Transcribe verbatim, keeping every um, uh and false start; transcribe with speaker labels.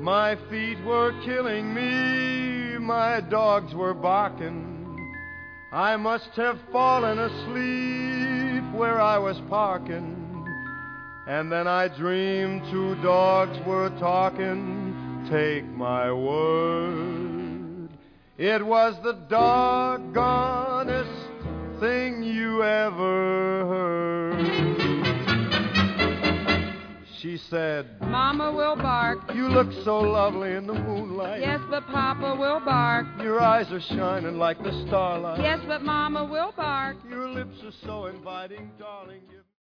Speaker 1: My feet were killing me, my dogs were barking. I must have fallen asleep where I was parking. And then I dreamed two dogs were talking. Take my word, it was the doggonest thing you ever heard. She said,
Speaker 2: Mama will bark.
Speaker 1: You look so lovely in the moonlight.
Speaker 2: Yes, but Papa will bark.
Speaker 1: Your eyes are shining like the starlight.
Speaker 2: Yes, but Mama will bark.
Speaker 1: Your lips are so inviting, darling.